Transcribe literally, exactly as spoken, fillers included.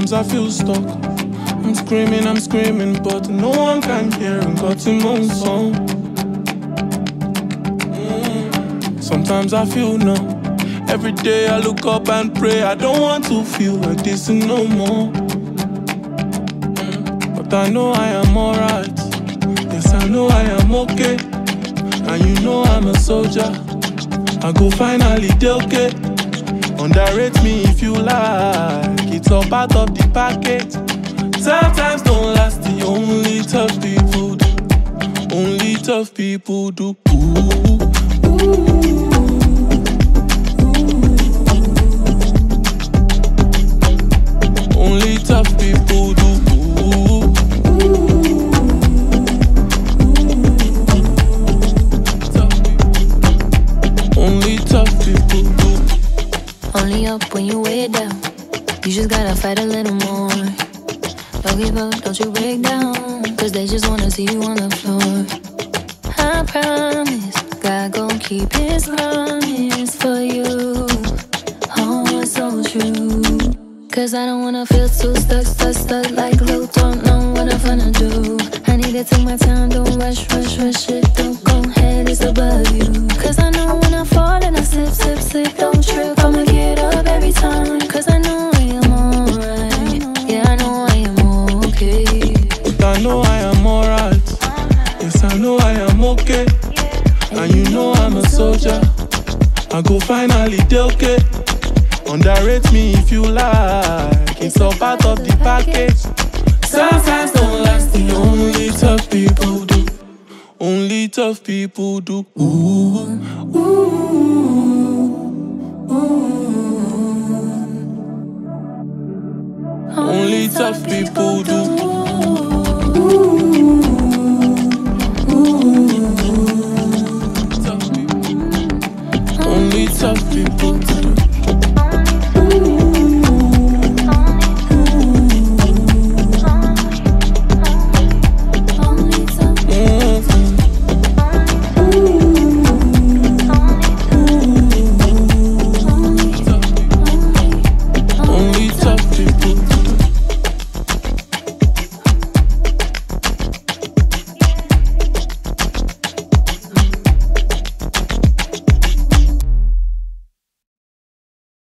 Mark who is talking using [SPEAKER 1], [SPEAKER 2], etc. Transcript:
[SPEAKER 1] Sometimes I feel stuck. I'm screaming, I'm screaming, but no one can hear and got him own song. Mm. Sometimes I feel numb. Every day I look up and pray. I don't want to feel like this no more. Mm. But I know I am alright. Yes, I know I am okay. And you know I'm a soldier. I go finally dey okay. Underrate me if you like. It's all part of the package. Sometimes don't last, the only tough people do. Only tough people do. Ooh, ooh. Only tough people do. Ooh, tough people. Only tough people do.
[SPEAKER 2] Only up when you way down. You just gotta fight a little more. Don't give up, don't you break down. Cause they just wanna see you on the floor. I promise, God gon' keep his promise for you. Oh, it's so true. Cause I don't wanna feel too stuck, stuck, stuck like glue. Don't know what I'm gonna do. I need to take my time, don't rush, rush, rush it. Don't go ahead, it's above you. Cause I know when I fall and I slip, slip, slip. Don't trip, I'ma get up every time. Cause I know I am alright. Yeah, I know I am okay.
[SPEAKER 1] But I know I am alright. Yes, I know I am okay. And you know I'm a soldier. I go finally dey okay. Underrate me if you like. It's all part of the package. Sometimes don't last, the only tough people do. Only tough people do. Ooh, ooh, ooh. Only tough people do.